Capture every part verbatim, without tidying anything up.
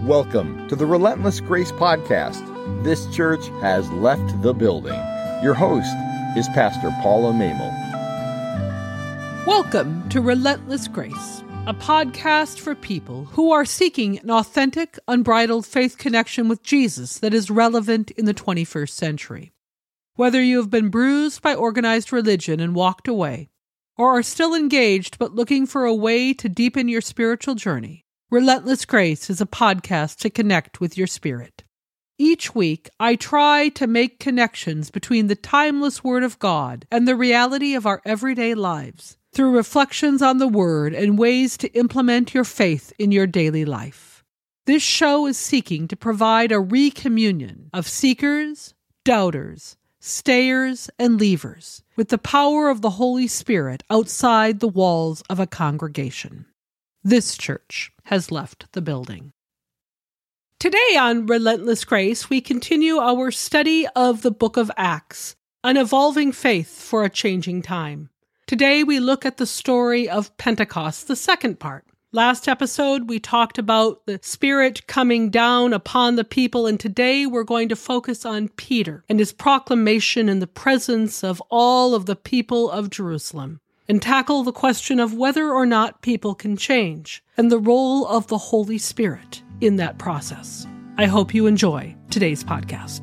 Welcome to the Relentless Grace Podcast. This church has left the building. Your host is Pastor Paula Mamel. Welcome to Relentless Grace, a podcast for people who are seeking an authentic, unbridled faith connection with Jesus that is relevant in the twenty-first century. Whether you have been bruised by organized religion and walked away, or are still engaged but looking for a way to deepen your spiritual journey, Relentless Grace is a podcast to connect with your spirit. Each week, I try to make connections between the timeless Word of God and the reality of our everyday lives through reflections on the Word and ways to implement your faith in your daily life. This show is seeking to provide a recommunion of seekers, doubters, stayers, and leavers with the power of the Holy Spirit outside the walls of a congregation. This church has left the building. Today on Relentless Grace, we continue our study of the book of Acts, an evolving faith for a changing time. Today we look at the story of Pentecost, the second part. Last episode, we talked about the Spirit coming down upon the people, and today we're going to focus on Peter and his proclamation in the presence of all of the people of Jerusalem, and tackle the question of whether or not people can change, and the role of the Holy Spirit in that process. I hope you enjoy today's podcast.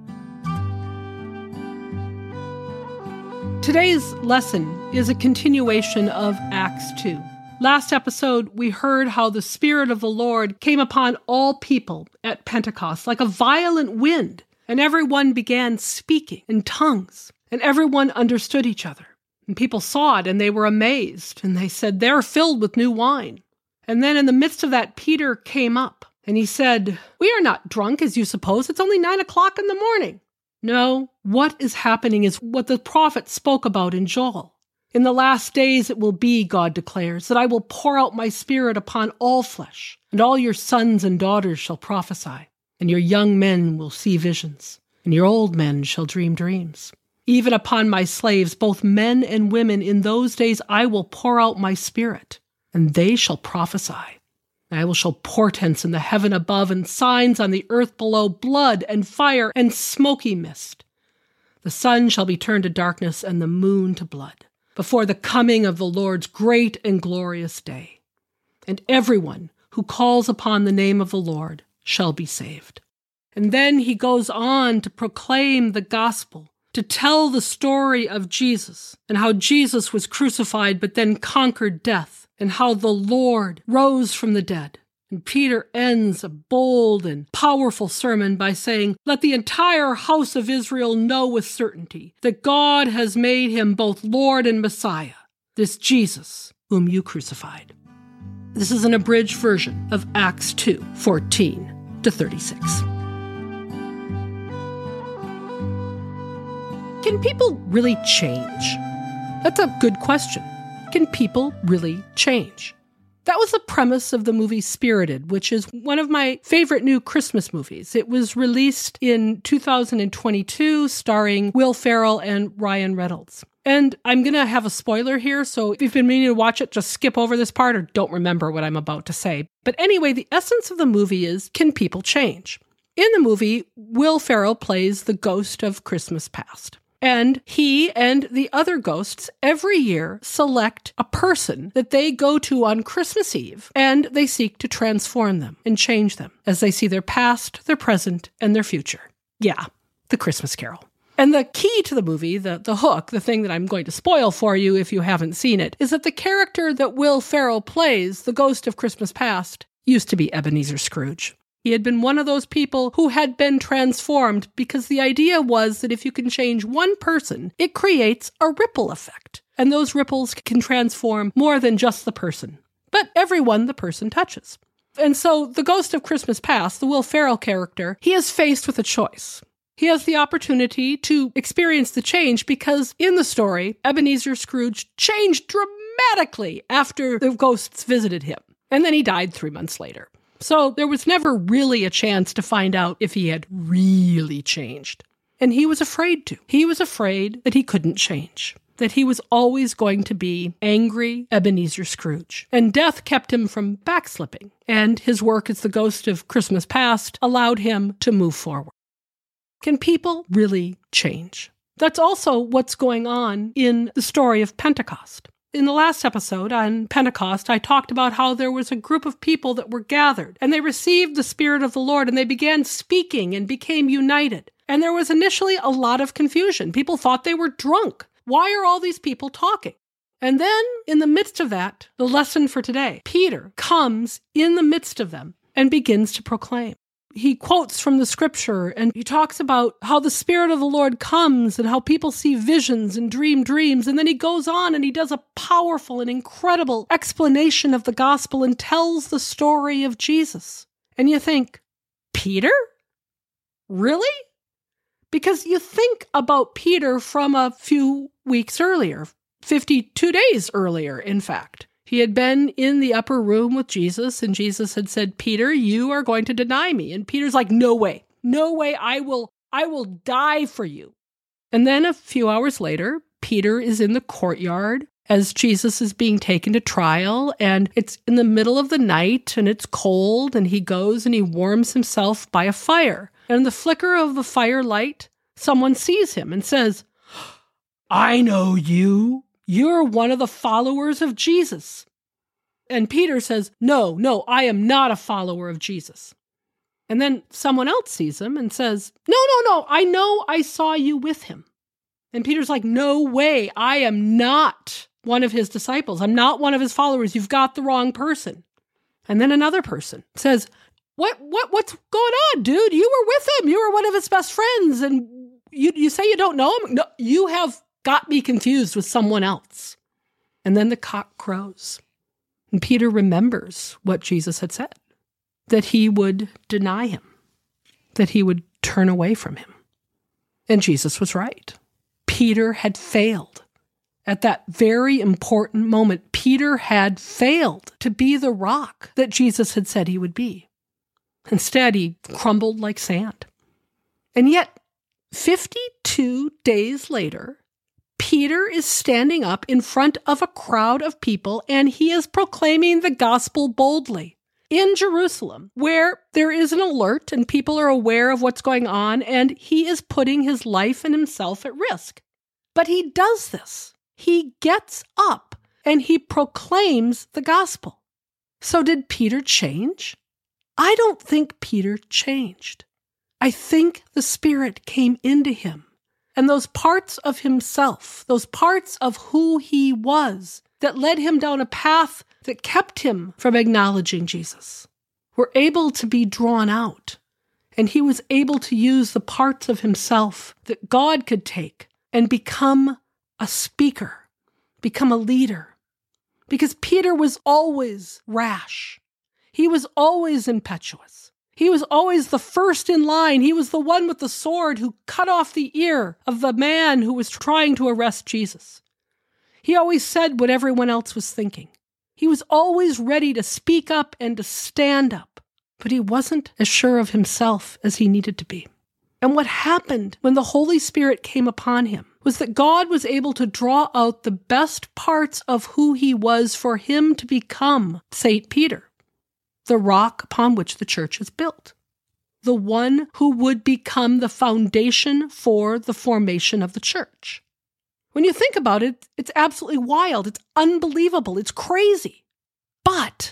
Today's lesson is a continuation of Acts two. Last episode, we heard how the Spirit of the Lord came upon all people at Pentecost like a violent wind, and everyone began speaking in tongues, and everyone understood each other. And people saw it, and they were amazed, and they said, "They're filled with new wine." And then in the midst of that, Peter came up, and he said, "We are not drunk, as you suppose. It's only nine o'clock in the morning." No, what is happening is what the prophet spoke about in Joel. "In the last days it will be, God declares, that I will pour out my Spirit upon all flesh, and all your sons and daughters shall prophesy, and your young men will see visions, and your old men shall dream dreams. Even upon my slaves, both men and women, in those days I will pour out my Spirit, and they shall prophesy. I will show portents in the heaven above and signs on the earth below, blood and fire and smoky mist. The sun shall be turned to darkness and the moon to blood, before the coming of the Lord's great and glorious day. And everyone who calls upon the name of the Lord shall be saved." And then he goes on to proclaim the gospel, to tell the story of Jesus and how Jesus was crucified but then conquered death, and how the Lord rose from the dead. And Peter ends a bold and powerful sermon by saying, "Let the entire house of Israel know with certainty that God has made him both Lord and Messiah, this Jesus whom you crucified." This is an abridged version of Acts two, fourteen to thirty-six. Can people really change? That's a good question. Can people really change? That was the premise of the movie Spirited, which is one of my favorite new Christmas movies. It was released in two thousand twenty-two, starring Will Ferrell and Ryan Reynolds. And I'm going to have a spoiler here, so if you've been meaning to watch it, just skip over this part or don't remember what I'm about to say. But anyway, the essence of the movie is, can people change? In the movie, Will Ferrell plays the ghost of Christmas past. And he and the other ghosts every year select a person that they go to on Christmas Eve, and they seek to transform them and change them as they see their past, their present, and their future. Yeah, the Christmas Carol. And the key to the movie, the, the hook, the thing that I'm going to spoil for you if you haven't seen it, is that the character that Will Ferrell plays, the ghost of Christmas past, used to be Ebenezer Scrooge. He had been one of those people who had been transformed because the idea was that if you can change one person, it creates a ripple effect. And those ripples can transform more than just the person, but everyone the person touches. And so the ghost of Christmas past, the Will Ferrell character, he is faced with a choice. He has the opportunity to experience the change because in the story, Ebenezer Scrooge changed dramatically after the ghosts visited him. And then he died three months later. So there was never really a chance to find out if he had really changed. And he was afraid to. He was afraid that he couldn't change. that he was always going to be angry Ebenezer Scrooge. And death kept him from backslipping, and his work as the ghost of Christmas past allowed him to move forward. Can people really change? That's also what's going on in the story of Pentecost. In the last episode on Pentecost, I talked about how there was a group of people that were gathered, and they received the Spirit of the Lord, and they began speaking and became united. And there was initially a lot of confusion. People thought they were drunk. Why are all these people talking? And then, in the midst of that, the lesson for today, Peter comes in the midst of them and begins to proclaim. He quotes from the scripture, and he talks about how the Spirit of the Lord comes and how people see visions and dream dreams. And then he goes on and he does a powerful and incredible explanation of the gospel and tells the story of Jesus. And you think, Peter? Really? Because you think about Peter from a few weeks earlier, fifty-two days earlier, in fact. He had been in the upper room with Jesus, and Jesus had said, Peter, you are going to deny me. And Peter's like, no way, no way, I will, I will die for you. And then a few hours later, Peter is in the courtyard as Jesus is being taken to trial, and it's in the middle of the night, and it's cold, and he goes and he warms himself by a fire. And in the flicker of the firelight, someone sees him and says, I know you. You're one of the followers of Jesus. And Peter says, no, no, I am not a follower of Jesus. And then someone else sees him and says, no, no, no, I know I saw you with him. And Peter's like, no way, I am not one of his disciples. I'm not one of his followers. You've got the wrong person. And then another person says, what, what, what's going on, dude? You were with him. You were one of his best friends. And you, you say you don't know him? No, you have got me confused with someone else. And then the cock crows. And Peter remembers what Jesus had said, that he would deny him, that he would turn away from him. And Jesus was right. Peter had failed. At that very important moment, Peter had failed to be the rock that Jesus had said he would be. Instead, he crumbled like sand. And yet, fifty-two days later, Peter is standing up in front of a crowd of people, and he is proclaiming the gospel boldly in Jerusalem, where there is an alert and people are aware of what's going on, and he is putting his life and himself at risk. But he does this. He gets up and he proclaims the gospel. So did Peter change? I don't think Peter changed. I think the Spirit came into him. And those parts of himself, those parts of who he was that led him down a path that kept him from acknowledging Jesus, were able to be drawn out. And he was able to use the parts of himself that God could take and become a speaker, become a leader. Because Peter was always rash. He was always impetuous. He was always the first in line. He was the one with the sword who cut off the ear of the man who was trying to arrest Jesus. He always said what everyone else was thinking. He was always ready to speak up and to stand up, but he wasn't as sure of himself as he needed to be. And what happened when the Holy Spirit came upon him was that God was able to draw out the best parts of who he was for him to become Saint Peter, the rock upon which the church is built, the one who would become the foundation for the formation of the church. When you think about it, it's absolutely wild. It's unbelievable. It's crazy. But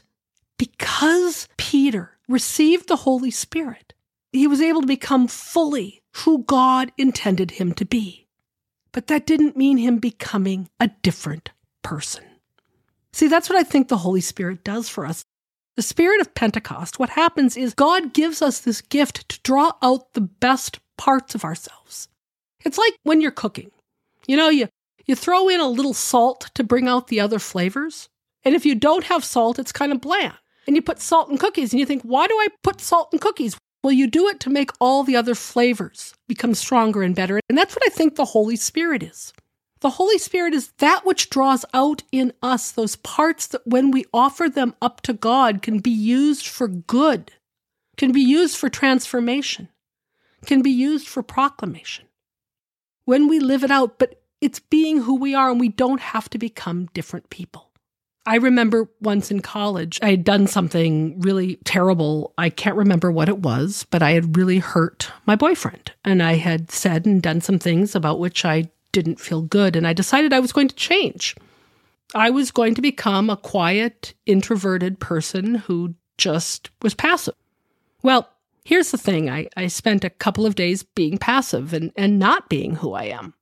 because Peter received the Holy Spirit, he was able to become fully who God intended him to be. But that didn't mean him becoming a different person. See, that's what I think the Holy Spirit does for us. The Spirit of Pentecost, what happens is God gives us this gift to draw out the best parts of ourselves. It's like when you're cooking. You know, you, you throw in a little salt to bring out the other flavors. And if you don't have salt, it's kind of bland. And you put salt in cookies and you think, why do I put salt in cookies? Well, you do it to make all the other flavors become stronger and better. And that's what I think the Holy Spirit is. The Holy Spirit is that which draws out in us those parts that when we offer them up to God can be used for good, can be used for transformation, can be used for proclamation. When we live it out, but it's being who we are, and we don't have to become different people. I remember once in college, I had done something really terrible. I can't remember what it was, but I had really hurt my boyfriend. And I had said and done some things about which I didn't feel good. And I decided I was going to change. I was going to become a quiet, introverted person who just was passive. Well, here's the thing. I, I spent a couple of days being passive and, and not being who I am.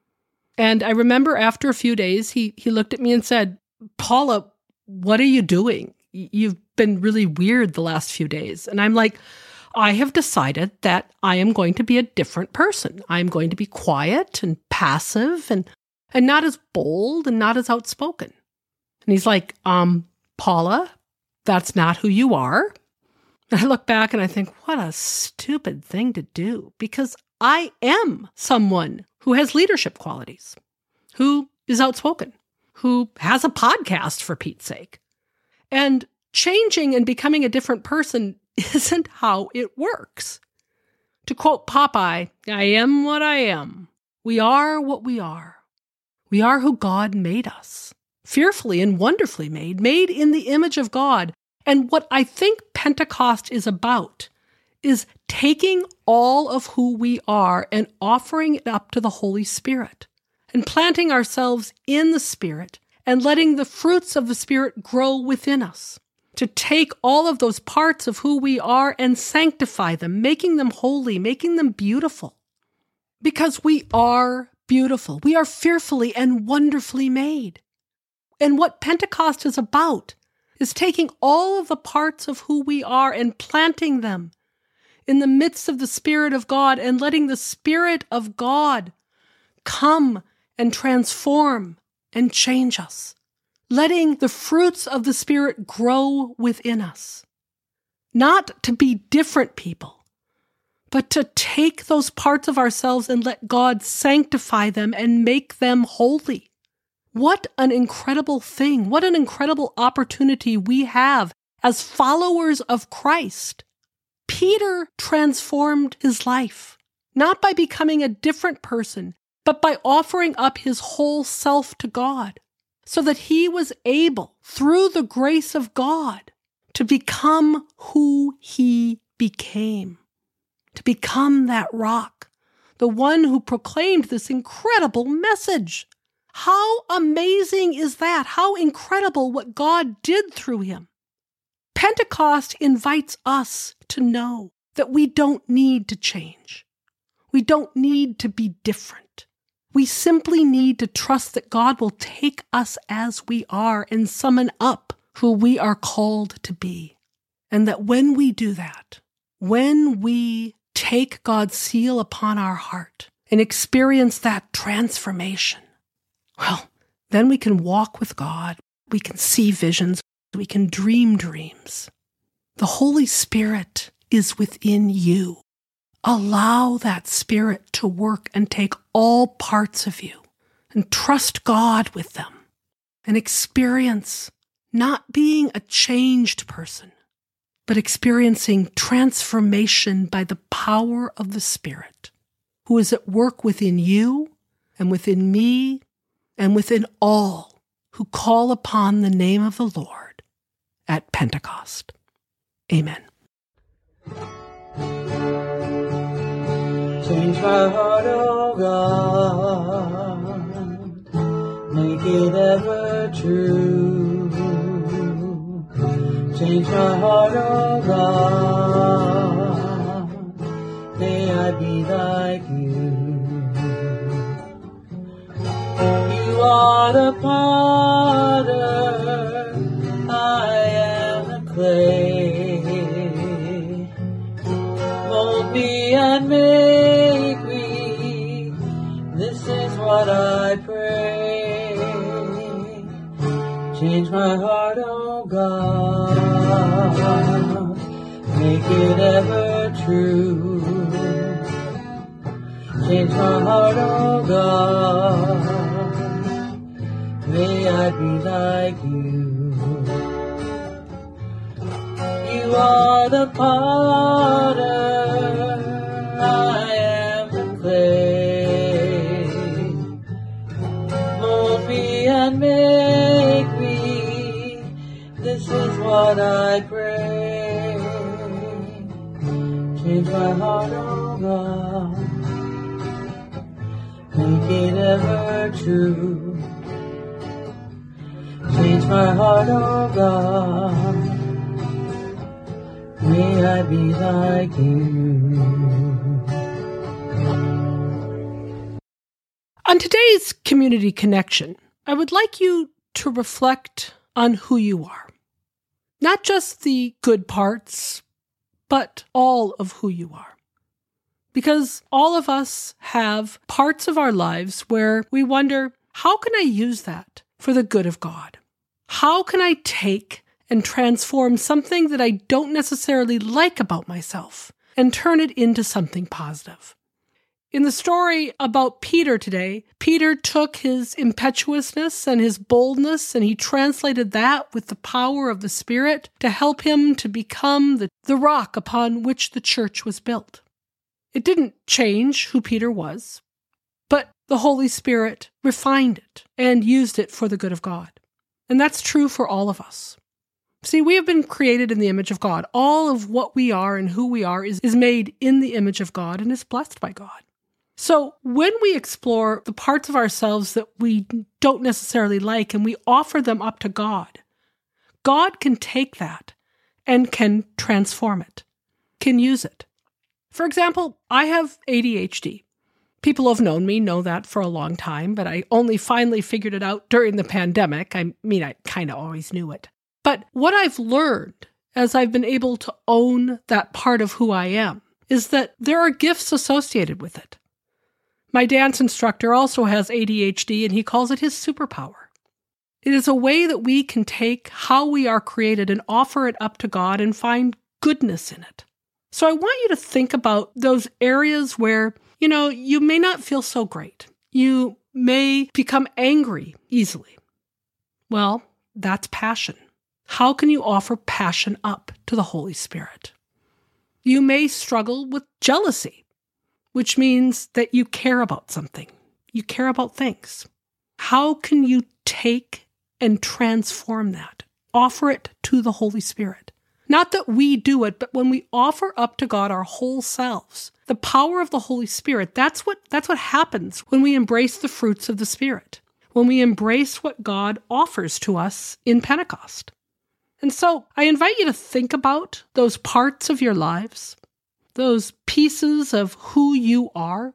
And I remember after a few days, he he looked at me and said, "Paula, what are you doing? You've been really weird the last few days." And I'm like, I have decided that I am going to be a different person. I'm going to be quiet and passive and, and not as bold and not as outspoken. And he's like, um, Paula, that's not who you are. And I look back and I think, what a stupid thing to do, because I am someone who has leadership qualities, who is outspoken, who has a podcast, for Pete's sake. And changing and becoming a different person isn't how it works. To quote Popeye, I am what I am. We are what we are. We are who God made us, fearfully and wonderfully made, made in the image of God. And what I think Pentecost is about is taking all of who we are and offering it up to the Holy Spirit, and planting ourselves in the Spirit and letting the fruits of the Spirit grow within us, to take all of those parts of who we are and sanctify them, making them holy, making them beautiful. Because we are beautiful. We are fearfully and wonderfully made. And what Pentecost is about is taking all of the parts of who we are and planting them in the midst of the Spirit of God, and letting the Spirit of God come and transform and change us. Letting the fruits of the Spirit grow within us. Not to be different people, but to take those parts of ourselves and let God sanctify them and make them holy. What an incredible thing. What an incredible opportunity we have as followers of Christ. Peter transformed his life, not by becoming a different person, but by offering up his whole self to God, so that he was able, through the grace of God, to become who he became, to become that rock, the one who proclaimed this incredible message. How amazing is that? How incredible what God did through him. Pentecost invites us to know that we don't need to change. We don't need to be different. We simply need to trust that God will take us as we are and summon up who we are called to be. And that when we do that, when we take God's seal upon our heart and experience that transformation, well, then we can walk with God. We can see visions. We can dream dreams. The Holy Spirit is within you. Allow that Spirit to work and take all parts of you and trust God with them and experience not being a changed person, but experiencing transformation by the power of the Spirit, who is at work within you and within me and within all who call upon the name of the Lord at Pentecost. Amen. Change my heart, oh God, make it ever true. Change my heart, oh God, may I be like you. You are the potter, I am the clay. Mold me and make me, this is what I pray. Change my heart, oh God, make it ever true. Change my heart, oh God, may I be like you. You are the potter, I am the clay. like me. This is what I pray. Change my heart, oh God. Make it ever true. Change my heart, oh God. May I be like you. On today's Community Connection, I would like you to reflect on who you are. Not just the good parts, but all of who you are. Because all of us have parts of our lives where we wonder, how can I use that for the good of God? How can I take and transform something that I don't necessarily like about myself and turn it into something positive? In the story about Peter today, Peter took his impetuousness and his boldness and he translated that with the power of the Spirit to help him to become the, the rock upon which the church was built. It didn't change who Peter was, but the Holy Spirit refined it and used it for the good of God. And that's true for all of us. See, we have been created in the image of God. All of what we are and who we are is, is made in the image of God and is blessed by God. So when we explore the parts of ourselves that we don't necessarily like and we offer them up to God, God can take that and can transform it, can use it. For example, I have A D H D. People who have known me know that for a long time, but I only finally figured it out during the pandemic. I mean, I kind of always knew it. But what I've learned as I've been able to own that part of who I am is that there are gifts associated with it. My dance instructor also has A D H D, and he calls it his superpower. It is a way that we can take how we are created and offer it up to God and find goodness in it. So I want you to think about those areas where, you know, you may not feel so great. You may become angry easily. Well, that's passion. How can you offer passion up to the Holy Spirit? You may struggle with jealousy, which means that you care about something. You care about things. How can you take and transform that? Offer it to the Holy Spirit. Not that we do it, but when we offer up to God our whole selves, the power of the Holy Spirit, that's what, that's what happens when we embrace the fruits of the Spirit, when we embrace what God offers to us in Pentecost. And so I invite you to think about those parts of your lives, those pieces of who you are,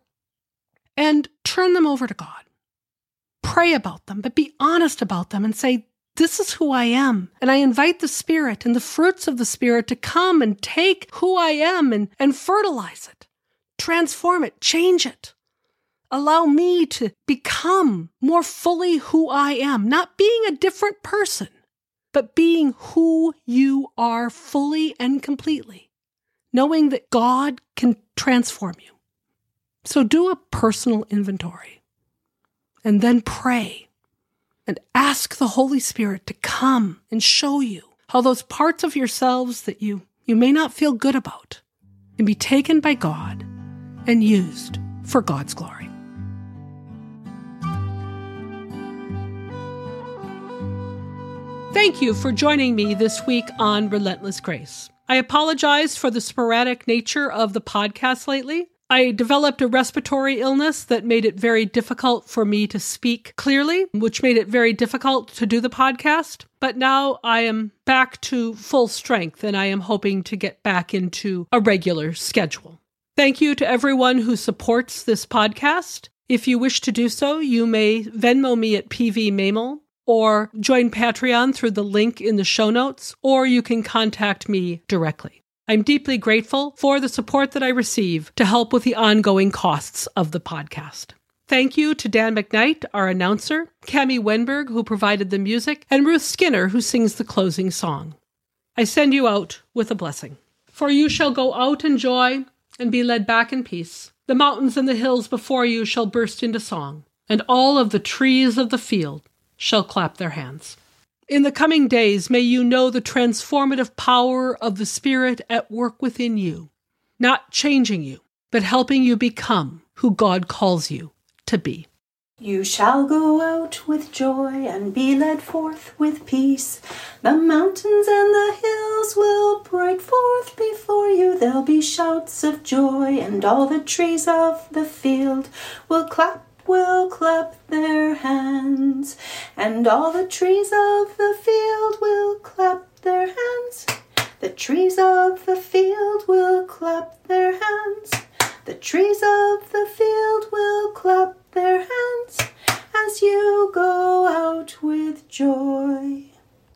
and turn them over to God. Pray about them, but be honest about them and say, this is who I am. And I invite the Spirit and the fruits of the Spirit to come and take who I am and, and fertilize it, transform it, change it. Allow me to become more fully who I am, not being a different person, but being who you are fully and completely, knowing that God can transform you. So do a personal inventory and then pray and ask the Holy Spirit to come and show you how those parts of yourselves that you, you may not feel good about can be taken by God and used for God's glory. Thank you for joining me this week on Relentless Grace. I apologize for the sporadic nature of the podcast lately. I developed a respiratory illness that made it very difficult for me to speak clearly, which made it very difficult to do the podcast. But now I am back to full strength, and I am hoping to get back into a regular schedule. Thank you to everyone who supports this podcast. If you wish to do so, you may Venmo me at P V Mamel, or join Patreon through the link in the show notes, or you can contact me directly. I'm deeply grateful for the support that I receive to help with the ongoing costs of the podcast. Thank you to Dan McKnight, our announcer, Cami Wenberg, who provided the music, and Ruth Skinner, who sings the closing song. I send you out with a blessing. For you shall go out in joy and be led back in peace. The mountains and the hills before you shall burst into song, and all of the trees of the field shall clap their hands. In the coming days, may you know the transformative power of the Spirit at work within you, not changing you, but helping you become who God calls you to be. You shall go out with joy and be led forth with peace. The mountains and the hills will break forth before you. There'll be shouts of joy, and all the trees of the field will clap, will clap their hands. And all the trees of the field will clap their hands. The trees of the field will clap their hands. The trees of the field will clap